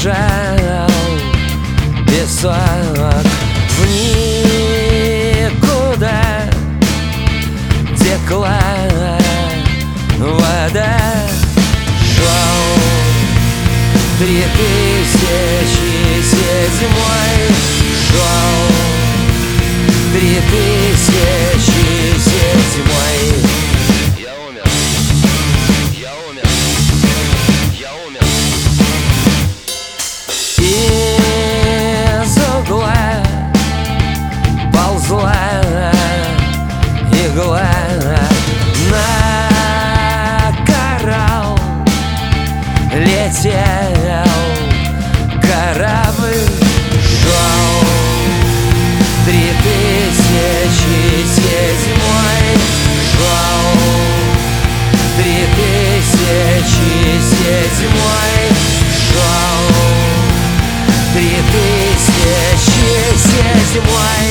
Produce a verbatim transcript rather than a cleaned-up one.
бежал песок в никуда, текла вода. Шел три тысячи седьмой, шел три тысячи седьмой. Я умер, я умер, я умер. Из угла ползла игла на коралл, летел корабль. Шел три тысячи седьмой, шел три тысячи седьмой, шел три тысячи седьмой.